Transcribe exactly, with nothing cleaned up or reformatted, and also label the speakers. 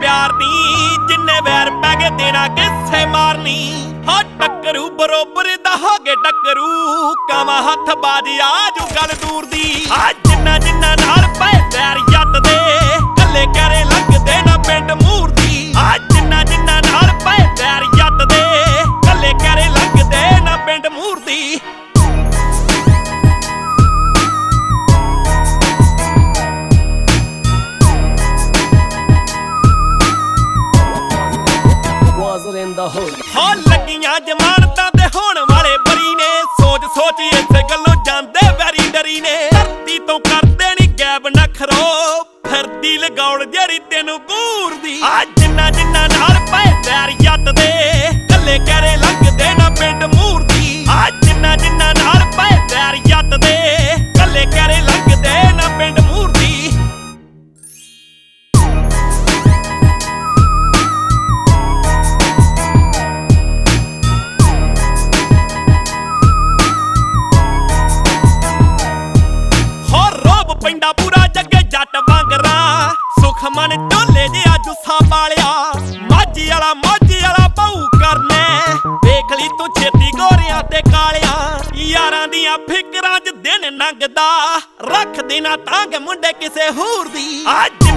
Speaker 1: ਪਿਆਰ ਨੀ ਜਿੰਨੇ ਵੈਰ ਪੈ ਗਏ ਦੇਣਾ ਕਿਸੇ ਮਾਰਨੀ ਹਾਂ ਟੱਕਰੂ ਬਰੋਬਰ ਦਾ ਹੋਗੇ ਟੱਕਰੂ ਕਾਵਾਂ ਹੱਥ ਬਾਜ ਆਜੂ ਗੱਲ ਦੂਰ ਦੀ ਆ ਜਿੰਨਾ ਜਿੰਨਾ ਨਾਲ ਪਏ ਵੈਰ ਜੱਟ ਦੇ ਕੱਲੇ ਕਰੇ ਲੱਗਦੇ ਨਾ ਪਿੰਡ ਮੂਰ ਦੀ ਆ ਜਿੰਨਾ ਜਿੰਨਾ ਨਾਲ ਪਏ ਵੈਰ ਜੱਟ ਦੇ ਕੱਲੇ ਕਰੇ ਲੱਗਦੇ ਨਾ ਪਿੰਡ ਮੂਰ ਦੀ ਹਾਂ ਲੱਗੀਆਂ ਜ਼ਮਾਨਤਾਂ ਤੇ ਹੋਣ ਵਾਲੇ ਬਰੀ ਨੇ ਸੋਚ ਸੋਚ ਇਸੇ ਗੱਲੋਂ ਜਾਂਦੇ ਵੈਰੀ ਡਰੀ ਨੇ ਧਰਤੀ ਤੋਂ ਕਰਦੇ ਨੀ ਗੈਬ ਨਖਰੋ ਫਿਰਦੀ ਲਗਾਉਣ ਜਿਹੜੀ ਤੈਨੂੰ ਘੂਰਦੀ ਆ ਜਿੰਨਾ ਜਿੰਨਾ ਨਾਲ ਪਏ ਵੈਰ ਜੱਟ ਦੇ ਕੱਲੇ ਕਰੇ ਲੱਗਦੇ ਨਾ ਪਿੰਡ ਮੂਰ ਦੀ ਆ ਜਿੰਨਾ ਜਿੰਨਾ ਨਾਲ ਪਏ ਵੈਰ ਜੱਟ ਦੇ ਕੱਲੇ ਕਰੇ ਲੱਗਦੇ ਨਾ ਪਿੰਡ ਮੂਰ ਦੀ ਪਿੰਡਾ ਪੂਰਾ ਜੱਗੇ ਜੱਟ ਵਾਂਗਰਾ ਸੁਖ ਮਨ ਢੋਲੇ ਜਿਹਾ ਜੁੱਸਾ ਪਾਲਿਆ ਮਾਝੀ ਵਾਲਾ ਮੋਝੀ ਵਾਲਾ ਬਹੁ ਕਰਨੇ ਵੇਖ ਲਈ ਤੂੰ ਛੇਤੀ ਗੋਰਿਆਂ ਤੇ ਕਾਲਿਆ ਯਾਰਾਂ ਦੀਆਂ ਫਿਕਰਾਂ 'ਚ ਦਿਨ ਲੰਘਦਾ ਰੱਖ ਦੇਣਾ ਤਾਂਗ ਮੁੰਡੇ ਕਿਸੇ ਹੋਰ ਦੀ ਅੱਜ